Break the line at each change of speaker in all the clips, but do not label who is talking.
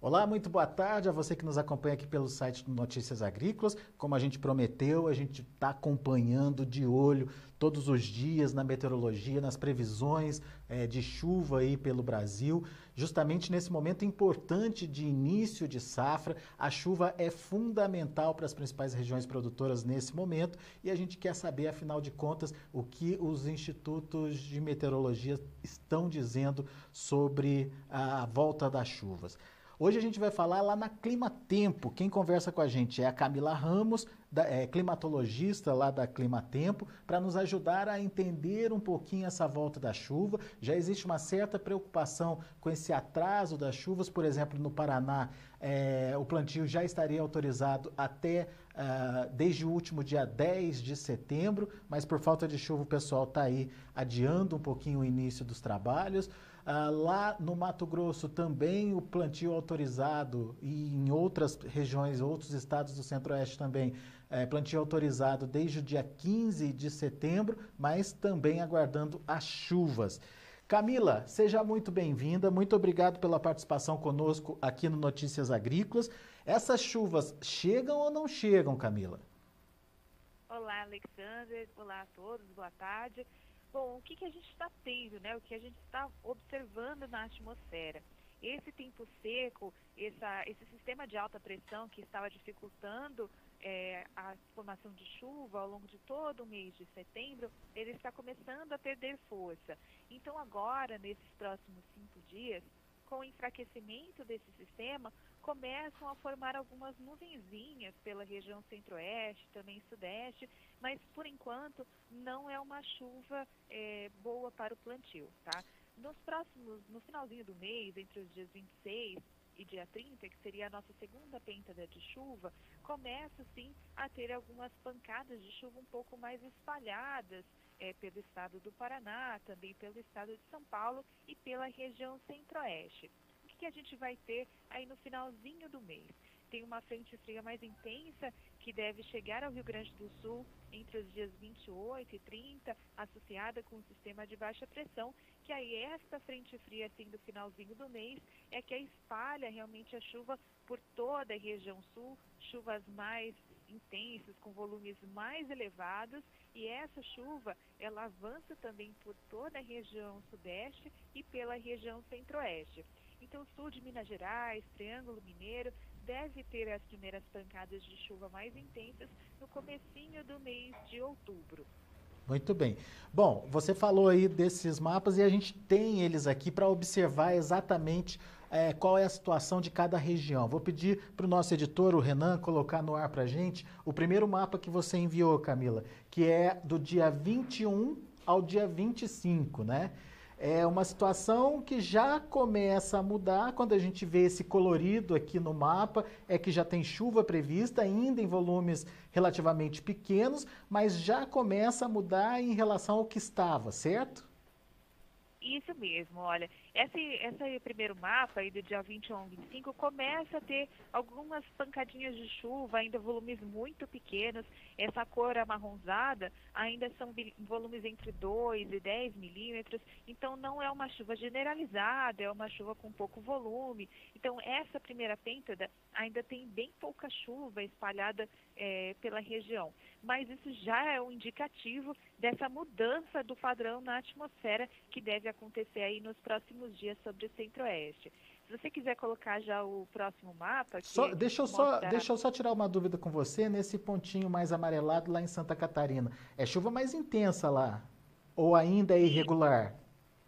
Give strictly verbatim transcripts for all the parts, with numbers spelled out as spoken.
Olá, muito boa tarde a você que nos acompanha aqui pelo site do Notícias Agrícolas. Como a gente prometeu, a gente está acompanhando de olho todos os dias na meteorologia, nas previsões eh, de chuva aí pelo Brasil. Justamente nesse momento importante de início de safra, a chuva é fundamental para as principais regiões produtoras nesse momento e a gente quer saber, afinal de contas, o que os institutos de meteorologia estão dizendo sobre a volta das chuvas. Hoje a gente vai falar lá na Clima Tempo. Quem conversa com a gente é a Camila Ramos, da, é, climatologista lá da Clima Tempo, para nos ajudar a entender um pouquinho essa volta da chuva. Já existe uma certa preocupação com esse atraso das chuvas. Por exemplo, no Paraná, é, o plantio já estaria autorizado até uh, desde o último dia dez de setembro, mas por falta de chuva o pessoal está aí adiando um pouquinho o início dos trabalhos. Uh, lá no Mato Grosso também o plantio autorizado e em outras regiões, outros estados do Centro-Oeste também, é, plantio autorizado desde o dia quinze de setembro, mas também aguardando as chuvas. Camila, seja muito bem-vinda, muito obrigado pela participação conosco aqui no Notícias Agrícolas. Essas chuvas chegam ou não chegam, Camila?
Olá, Alexander, olá a todos, boa tarde. Bom, o que, que a gente está tendo, né? O que a gente está observando na atmosfera? Esse tempo seco, essa, esse sistema de alta pressão que estava dificultando é, a formação de chuva ao longo de todo o mês de setembro, ele está começando a perder força. Então agora, nesses próximos cinco dias, com o enfraquecimento desse sistema, começam a formar algumas nuvenzinhas pela região centro-oeste, também sudeste, mas por enquanto não é uma chuva é, boa para o plantio, tá? Nos próximos, no finalzinho do mês, entre os dias vinte e seis e dia trinta, que seria a nossa segunda pêntada de chuva, começa sim a ter algumas pancadas de chuva um pouco mais espalhadas é, pelo estado do Paraná, também pelo estado de São Paulo e pela região centro-oeste. O que, que a gente vai ter aí no finalzinho do mês? Tem uma frente fria mais intensa que deve chegar ao Rio Grande do Sul entre os dias vinte e oito e trinta, associada com o sistema de baixa pressão, que aí esta frente fria assim do finalzinho do mês é que espalha realmente a chuva por toda a região sul, chuvas mais intensas, com volumes mais elevados, e essa chuva ela avança também por toda a região sudeste e pela região centro-oeste. Então, o sul de Minas Gerais, Triângulo Mineiro, deve ter as primeiras pancadas de chuva mais intensas no comecinho do mês de outubro.
Muito bem. Bom, você falou aí desses mapas e a gente tem eles aqui para observar exatamente é, qual é a situação de cada região. Vou pedir para o nosso editor, o Renan, colocar no ar para a gente o primeiro mapa que você enviou, Camila, que é do dia vinte e um ao dia vinte e cinco, né? É uma situação que já começa a mudar quando a gente vê esse colorido aqui no mapa, é que já tem chuva prevista, ainda em volumes relativamente pequenos, mas já começa a mudar em relação ao que estava, certo?
Isso mesmo, olha, esse, esse primeiro mapa aí do dia vinte e um ao vinte e cinco começa a ter algumas pancadinhas de chuva, ainda volumes muito pequenos. Essa cor amarronzada ainda são volumes entre dois e dez milímetros, então não é uma chuva generalizada, é uma chuva com pouco volume. Então essa primeira pêntada ainda tem bem pouca chuva espalhada é, pela região, mas isso já é um indicativo dessa mudança do padrão na atmosfera que deve acontecer aí nos próximos dias sobre o centro-oeste. Se você quiser colocar já o próximo mapa... Que
Só, deixa, eu só,
mostra...
deixa eu só tirar uma dúvida com você, nesse pontinho mais amarelado lá em Santa Catarina. É chuva mais intensa lá? Ou ainda é irregular?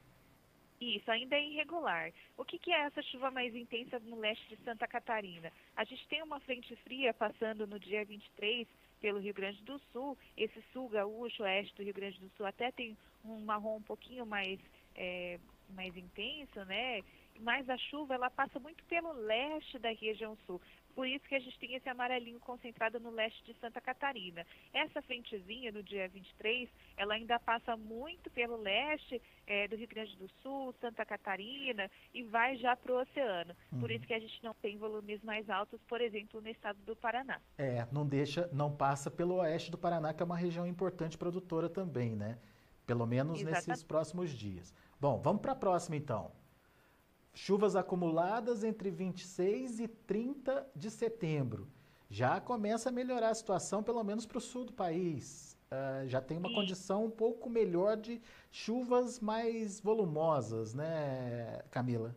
Isso, ainda é irregular. O que, que é essa chuva mais intensa no leste de Santa Catarina? A gente tem uma frente fria passando no dia vinte e três pelo Rio Grande do Sul. Esse sul gaúcho, oeste do Rio Grande do Sul, até tem um marrom um pouquinho mais, é, mais intenso, né? Mas a chuva, ela passa muito pelo leste da região sul. Por isso que a gente tem esse amarelinho concentrado no leste de Santa Catarina. Essa frentezinha, no dia vinte e três, ela ainda passa muito pelo leste é, do Rio Grande do Sul, Santa Catarina, e vai já para o oceano.
Uhum.
Por isso que a gente não tem volumes mais altos, por exemplo, no estado do Paraná.
É, não deixa, não passa pelo oeste do Paraná, que é uma região importante produtora também, né? Pelo menos
Exatamente.
nesses próximos dias. Bom, vamos para a próxima então. chuvas acumuladas entre vinte e seis e trinta de setembro. Já começa a melhorar a situação, pelo menos para o sul do país. Uh, já tem uma
E
condição um pouco melhor de chuvas mais volumosas, né, Camila?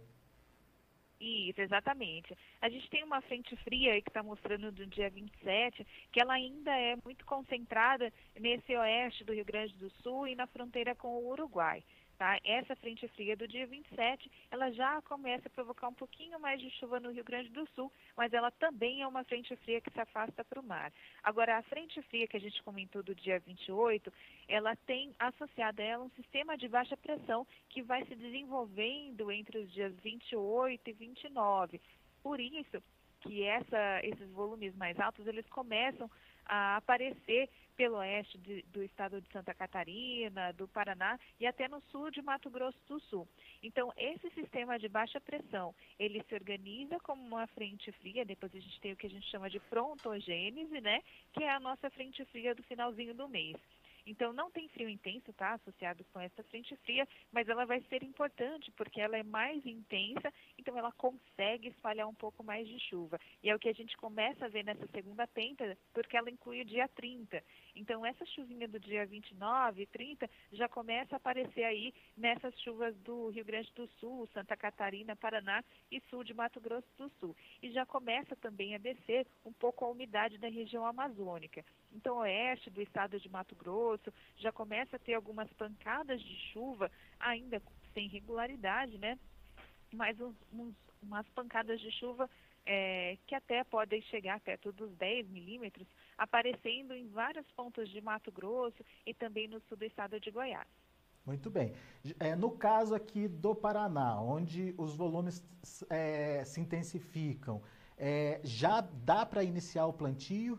Isso, exatamente. A gente tem uma frente fria aí que está mostrando do dia vinte e sete, que ela ainda é muito concentrada nesse oeste do Rio Grande do Sul e na fronteira com o Uruguai. Tá? Essa frente fria do dia vinte e sete, ela já começa a provocar um pouquinho mais de chuva no Rio Grande do Sul, mas ela também é uma frente fria que se afasta para o mar. Agora, a frente fria que a gente comentou do dia vinte e oito, ela tem associada a ela um sistema de baixa pressão que vai se desenvolvendo entre os dias vinte e oito e vinte e nove. Por isso que essa, esses volumes mais altos, eles começam a aparecer pelo oeste de, do estado de Santa Catarina, do Paraná e até no sul de Mato Grosso do Sul. Então, esse sistema de baixa pressão, ele se organiza como uma frente fria, depois a gente tem o que a gente chama de frontogênese, né, que é a nossa frente fria do finalzinho do mês. Então, não tem frio intenso, tá, associado com essa frente fria, mas ela vai ser importante porque ela é mais intensa, então ela consegue espalhar um pouco mais de chuva. E é o que a gente começa a ver nessa segunda penta, porque ela inclui o dia trinta. Então, essa chuvinha do dia vinte e nove e trinta já começa a aparecer aí nessas chuvas do Rio Grande do Sul, Santa Catarina, Paraná e sul de Mato Grosso do Sul. E já começa também a descer um pouco a umidade da região amazônica. Então, o oeste do estado de Mato Grosso já começa a ter algumas pancadas de chuva, ainda sem regularidade, né? Mas uns, uns, umas pancadas de chuva é, que até podem chegar perto dos dez milímetros, aparecendo em vários pontos de Mato Grosso e também no sul do estado de Goiás.
Muito bem. É, no caso aqui do Paraná, onde os volumes é, se intensificam, é, já dá para iniciar o plantio?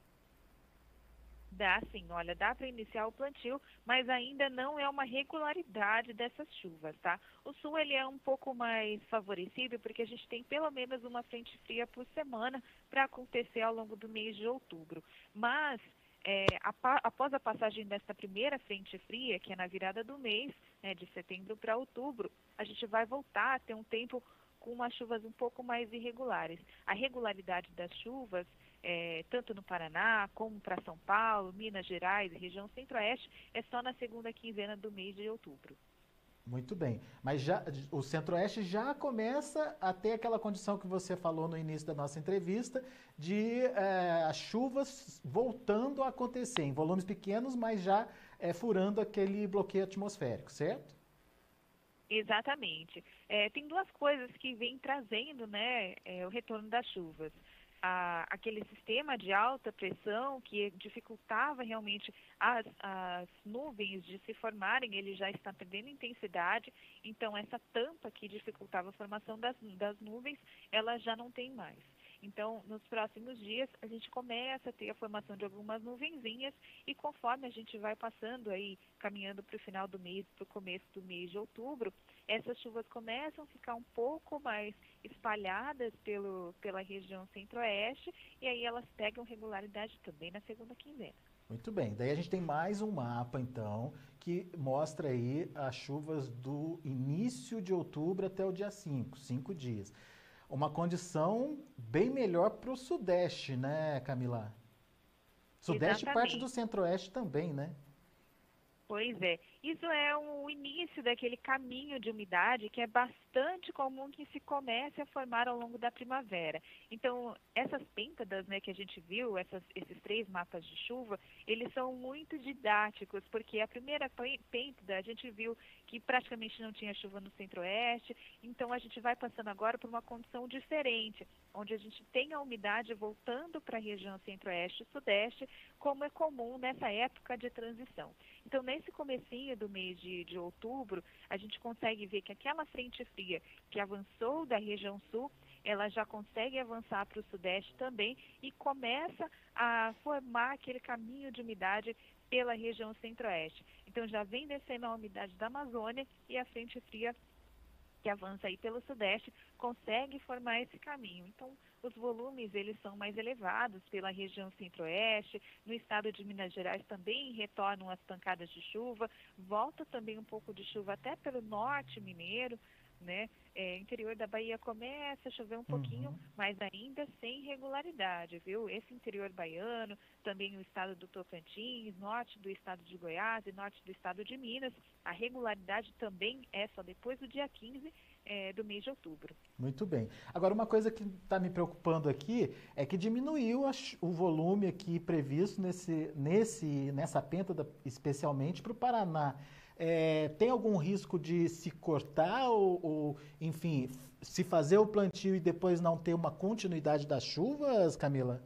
Dá sim, olha, dá para iniciar o plantio, mas ainda não é uma regularidade dessas chuvas, tá? O sul ele é um pouco mais favorecido porque a gente tem pelo menos uma frente fria por semana para acontecer ao longo do mês de outubro. Mas é, após a passagem desta primeira frente fria, que é na virada do mês, né, de setembro para outubro, a gente vai voltar a ter um tempo com umas chuvas um pouco mais irregulares. A regularidade das chuvas, é, tanto no Paraná como para São Paulo, Minas Gerais e região centro-oeste, é só na segunda quinzena do mês de outubro.
Muito bem. Mas já, o Centro-Oeste já começa a ter aquela condição que você falou no início da nossa entrevista, de é, as chuvas voltando a acontecer, em volumes pequenos, mas já é, furando aquele bloqueio atmosférico, certo?
Exatamente. É, tem duas coisas que vêm trazendo, né, é, o retorno das chuvas. A, aquele sistema de alta pressão que dificultava realmente as, as nuvens de se formarem, ele já está perdendo intensidade, então essa tampa que dificultava a formação das, das nuvens, ela já não tem mais. Então, nos próximos dias, a gente começa a ter a formação de algumas nuvenzinhas e conforme a gente vai passando aí, caminhando para o final do mês, para o começo do mês de outubro, essas chuvas começam a ficar um pouco mais espalhadas pelo, pela região centro-oeste e aí elas pegam regularidade também na segunda quinzena.
Muito bem. Daí a gente tem mais um mapa, então, que mostra aí as chuvas do início de outubro até o dia cinco, cinco dias. Uma condição bem melhor para o Sudeste, né, Camila? Sudeste e parte do Centro-Oeste também, né?
Pois é. Isso é o início daquele caminho de umidade que é bastante comum que se comece a formar ao longo da primavera. Então, essas pêntadas, né, que a gente viu, essas, esses três mapas de chuva, eles são muito didáticos, porque a primeira pêntada a gente viu que praticamente não tinha chuva no centro-oeste, então a gente vai passando agora por uma condição diferente, onde a gente tem a umidade voltando para a região centro-oeste e sudeste, como é comum nessa época de transição. Então, nesse comecinho do mês de, de outubro, a gente consegue ver que aquela frente fria que avançou da região sul, ela já consegue avançar para o sudeste também e começa a formar aquele caminho de umidade pela região centro-oeste. Então, já vem descendo a umidade da Amazônia e a frente fria que avança aí pelo sudeste consegue formar esse caminho. Então, os volumes eles são mais elevados pela região centro-oeste, no estado de Minas Gerais também retornam as pancadas de chuva, volta também um pouco de chuva até pelo norte mineiro, né? É, interior da Bahia começa a chover um pouquinho,
Uhum.
mas ainda sem regularidade, viu? Esse interior baiano, também o estado do Tocantins, norte do estado de Goiás e norte do estado de Minas, a regularidade também é só depois do dia quinze é, do mês de outubro.
Muito bem. Agora, uma coisa que está me preocupando aqui é que diminuiu a chu- o volume aqui previsto nesse, nesse, nessa penta, especialmente para o Paraná. É, tem algum risco de se cortar ou, ou, enfim, f- se fazer o plantio e depois não ter uma continuidade das chuvas, Camila?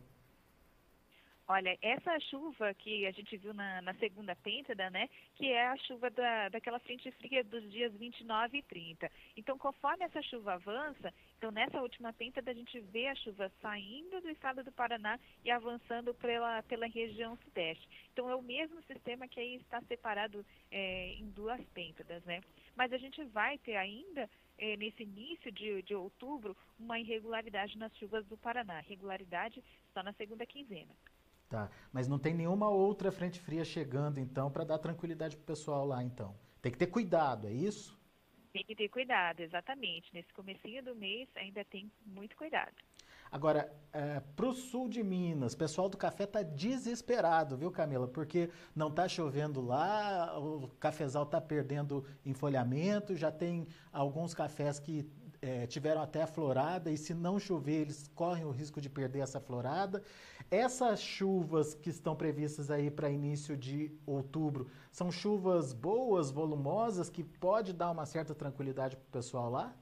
Olha, essa chuva que a gente viu na, na segunda pêntada, né, que é a chuva da, daquela frente fria dos dias vinte e nove e trinta. Então, conforme essa chuva avança, então nessa última pêntada a gente vê a chuva saindo do estado do Paraná e avançando pela, pela região sudeste. Então, é o mesmo sistema que aí está separado é, em duas pêntadas, né? Mas a gente vai ter ainda eh, nesse início de, de outubro, uma irregularidade nas chuvas do Paraná. Regularidade só na segunda quinzena.
Tá. Mas não tem nenhuma outra frente fria chegando, então, para dar tranquilidade pro pessoal lá, então. Tem que ter cuidado, é isso?
Tem que ter cuidado, exatamente. Nesse comecinho do mês ainda tem muito cuidado.
Agora, é, pro sul de Minas, o pessoal do café tá desesperado, viu, Camila? Porque não tá chovendo lá, o cafezal tá perdendo enfolhamento, já tem alguns cafés que é, tiveram até a florada, e se não chover, eles correm o risco de perder essa florada. Essas chuvas que estão previstas aí para início de outubro, são chuvas boas, volumosas, que pode dar uma certa tranquilidade pro pessoal lá?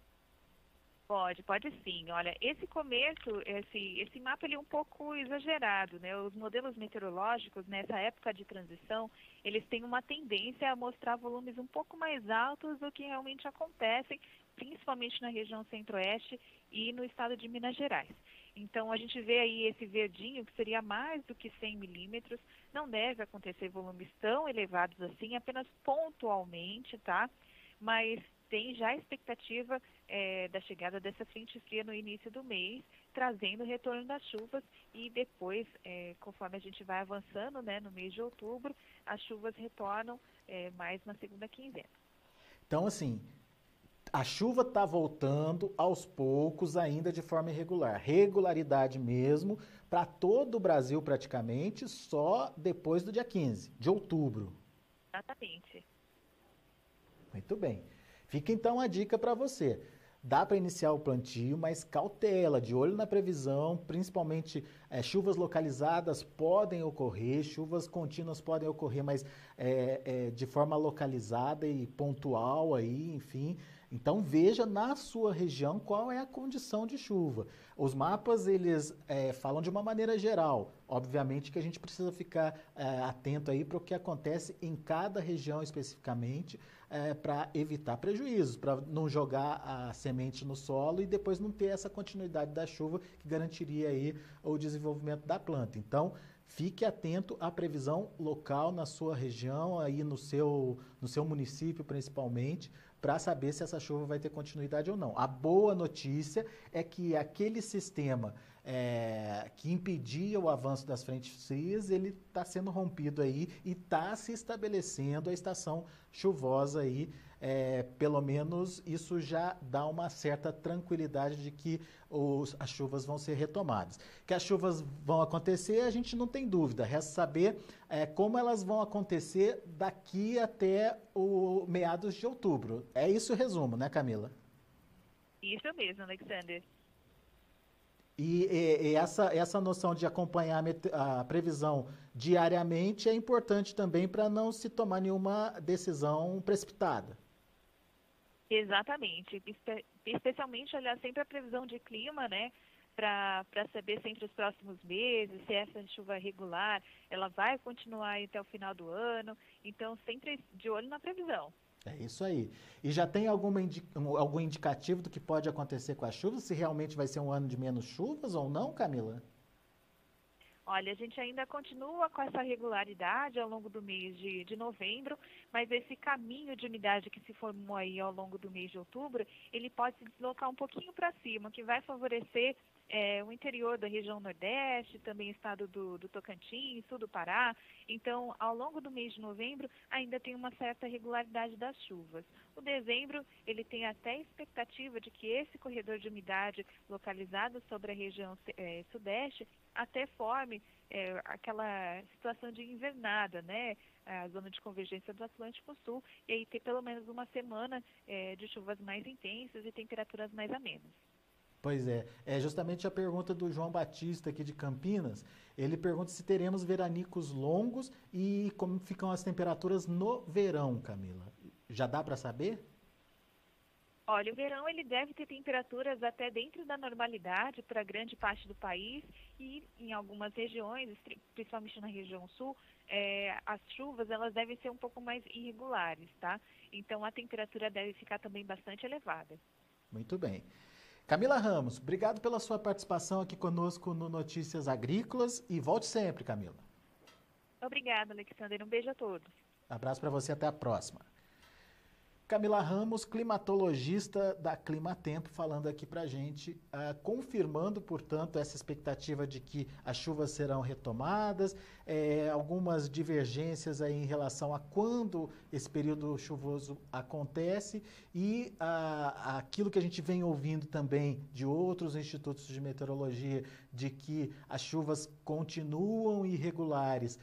Pode, pode sim. Olha, esse começo, esse, esse mapa ele é um pouco exagerado, né? Os modelos meteorológicos, nessa época de transição, eles têm uma tendência a mostrar volumes um pouco mais altos do que realmente acontecem, principalmente na região centro-oeste e no estado de Minas Gerais. Então, a gente vê aí esse verdinho, que seria mais do que cem milímetros, não deve acontecer volumes tão elevados assim, apenas pontualmente, tá? Mas tem já a expectativa eh, da chegada dessa frente fria no início do mês, trazendo o retorno das chuvas e depois, eh, conforme a gente vai avançando, né, no mês de outubro, as chuvas retornam eh, mais na segunda quinzena.
Então, assim, a chuva está voltando aos poucos, ainda de forma irregular. Regularidade mesmo, para todo o Brasil praticamente, só depois do dia quinze de outubro.
Exatamente.
Muito bem. Fica então a dica para você. Dá para iniciar o plantio, mas cautela, de olho na previsão, principalmente é, chuvas localizadas podem ocorrer, chuvas contínuas podem ocorrer, mas é, é, de forma localizada e pontual aí, enfim. Então veja na sua região qual é a condição de chuva. Os mapas eles é, falam de uma maneira geral. Obviamente que a gente precisa ficar é, atento aí para o que acontece em cada região especificamente, é, para evitar prejuízos, para não jogar a semente no solo e depois não ter essa continuidade da chuva que garantiria aí o desenvolvimento da planta. Então, fique atento à previsão local na sua região, aí no seu, no seu município principalmente, para saber se essa chuva vai ter continuidade ou não. A boa notícia é que aquele sistema é, que impedia o avanço das frentes frias, ele está sendo rompido aí e está se estabelecendo a estação chuvosa aí. É, pelo menos isso já dá uma certa tranquilidade de que os, as chuvas vão ser retomadas. Que as chuvas vão acontecer, a gente não tem dúvida. Resta saber é, como elas vão acontecer daqui até o meados de outubro. É isso o resumo, né, Camila?
Isso mesmo, Alexander.
E, e- e essa, essa noção de acompanhar a, mete- a previsão diariamente é importante também para não se tomar nenhuma decisão precipitada.
Exatamente. Espe- especialmente olhar sempre a previsão de clima, né? Para para saber se entre os próximos meses, se essa chuva regular, ela vai continuar aí até o final do ano. Então, sempre de olho na previsão.
É isso aí. E já tem alguma indi- um- algum indicativo do que pode acontecer com as chuvas? Se realmente vai ser um ano de menos chuvas ou não, Camila?
Olha, a gente ainda continua com essa regularidade ao longo do mês de, de novembro, mas esse caminho de umidade que se formou aí ao longo do mês de outubro, ele pode se deslocar um pouquinho para cima, o que vai favorecer é, o interior da região Nordeste, também estado do, do Tocantins, sul do Pará. Então, ao longo do mês de novembro, ainda tem uma certa regularidade das chuvas. O dezembro, ele tem até expectativa de que esse corredor de umidade localizado sobre a região é, sudeste até forme é, aquela situação de invernada, né? A zona de convergência do Atlântico Sul, e aí ter pelo menos uma semana é, de chuvas mais intensas e temperaturas mais amenas.
Pois é, é justamente a pergunta do João Batista aqui de Campinas. Ele pergunta se teremos veranicos longos e como ficam as temperaturas no verão, Camila. Já dá para saber?
Olha, o verão ele deve ter temperaturas até dentro da normalidade para grande parte do país e em algumas regiões, principalmente na região sul, é, as chuvas elas devem ser um pouco mais irregulares, tá? Então a temperatura deve ficar também bastante elevada.
Muito bem. Camila Ramos, obrigado pela sua participação aqui conosco no Notícias Agrícolas e volte sempre, Camila.
Obrigada, Alexander. Um beijo a todos.
Abraço para você, até a próxima. Camila Ramos, climatologista da Climatempo, falando aqui para a gente, uh, confirmando, portanto, essa expectativa de que as chuvas serão retomadas, é, algumas divergências aí em relação a quando esse período chuvoso acontece e uh, aquilo que a gente vem ouvindo também de outros institutos de meteorologia, de que as chuvas continuam irregulares.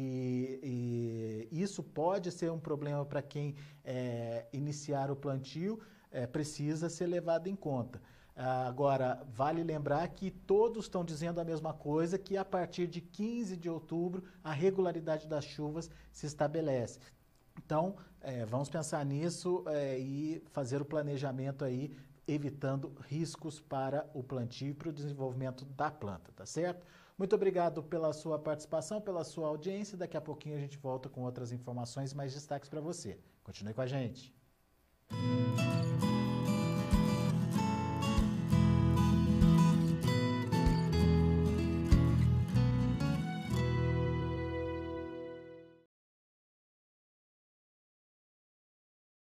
E, e isso pode ser um problema para quem é, iniciar o plantio, é, precisa ser levado em conta. Ah, agora, vale lembrar que todos estão dizendo a mesma coisa, que a partir de quinze de outubro a regularidade das chuvas se estabelece. Então, é, vamos pensar nisso é, e fazer o planejamento aí, evitando riscos para o plantio e para o desenvolvimento da planta, tá certo? Muito obrigado pela sua participação, pela sua audiência. Daqui a pouquinho a gente volta com outras informações e mais destaques para você. Continue com a gente.